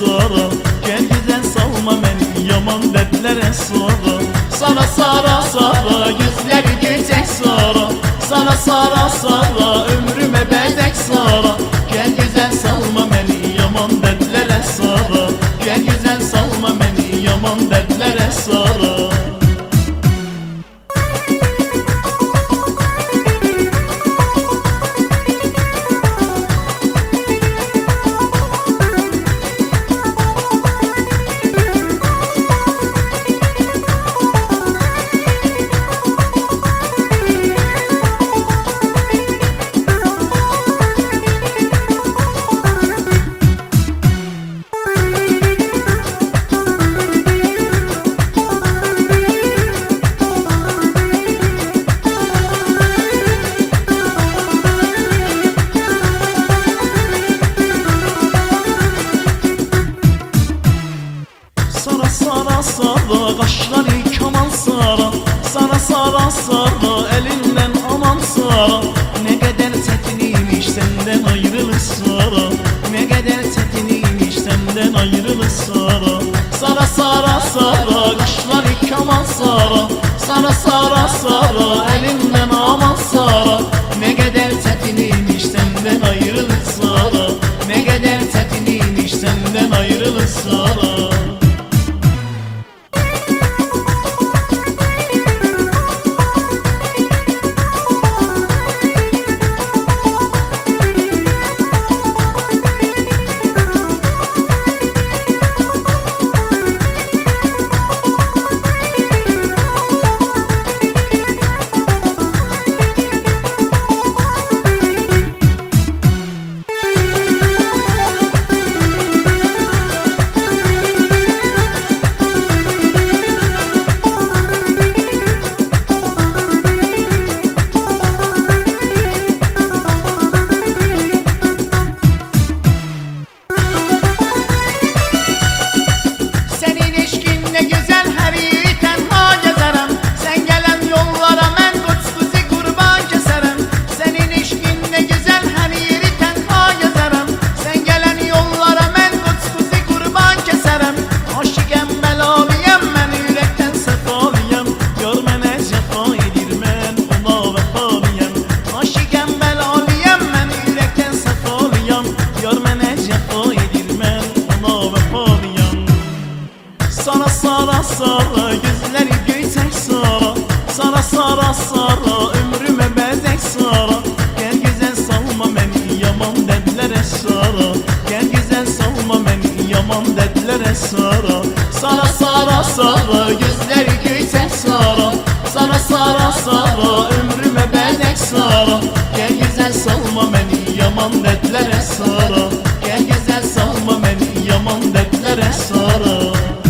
sonra. Gel güzel salma beni yaman dertlere sonra. Sana sara sara yüzleri gülecek sonra. Sana sara sara ömrüme bedek sonra. Gel güzel salma beni yaman dertlere sonra. Gel güzel salma beni yaman dertlere sonra. Sara sara sara kaşları kaman sara. Sana sara sara elinden aman sara. Ne kadar çetiniymiş senden ayrılır sara. Ne kadar çetiniymiş senden ayrılır sara. Sara sara sara kaşları kaman sara. Sana sara sara elinden aman sara. Ne kadar çetiniymiş senden ayrılır sara. Ne kadar çetiniymiş senden ayrılır sara. Sana sara sara gözleri göyçek sara. Sana sara sara ömrüme bezek sara. Gel güzel salma beni yaman dertlere sara. Gel güzel salma beni yaman dertlere sara. Sana sara sara gözleri göyçek sara. Sana sara sara ömrüme bezek sara. Gel güzel salma beni yaman dertlere sara. Gel güzel salma beni yaman dertlere sara.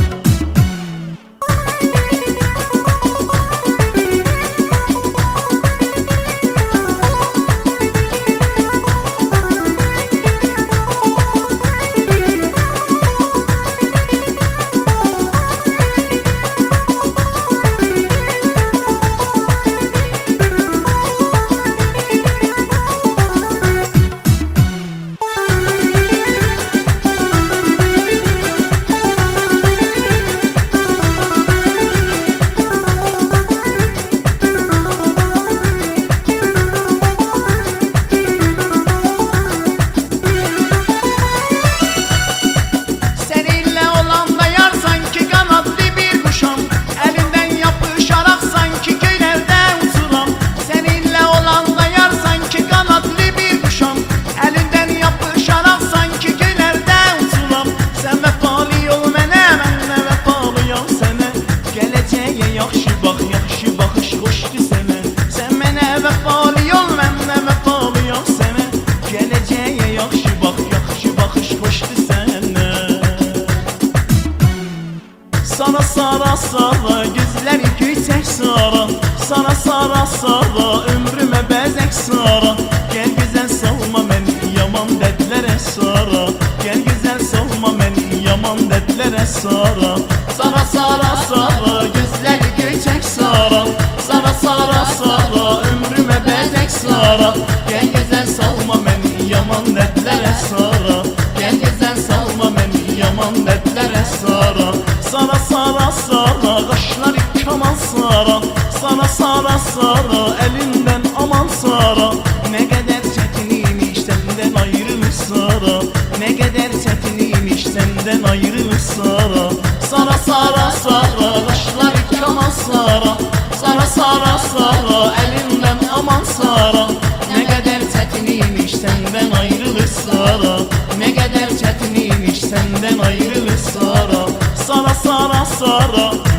Sana sara sara gözleri göyçek sara. Sana sara sara ömrüme bezek sara. Gel güzel salma beni yaman dertlere sara. Gel güzel salma beni yaman dertlere sara. Sana sara sara gözleri göyçek sara. Sana sara sara ömrüme bezek sara. Gel güzel salma beni yaman dertlere sara. Gel güzel salma beni yaman saran dertlere saran. Sana sara sara kaşları kaman saran. Sana sara sara elinden aman saran. Ne kadar çetiniymiş senden ayrı sara. Ne kadar çetiniymiş senden ayrı sara. Sana sara sara kaşları kaman saran. Sana sara sara elinden aman saran. Ne kadar çetiniymiş senden ayrı sara. Ne kadar çetiniymiş senden ayrı sara. Sana sara sara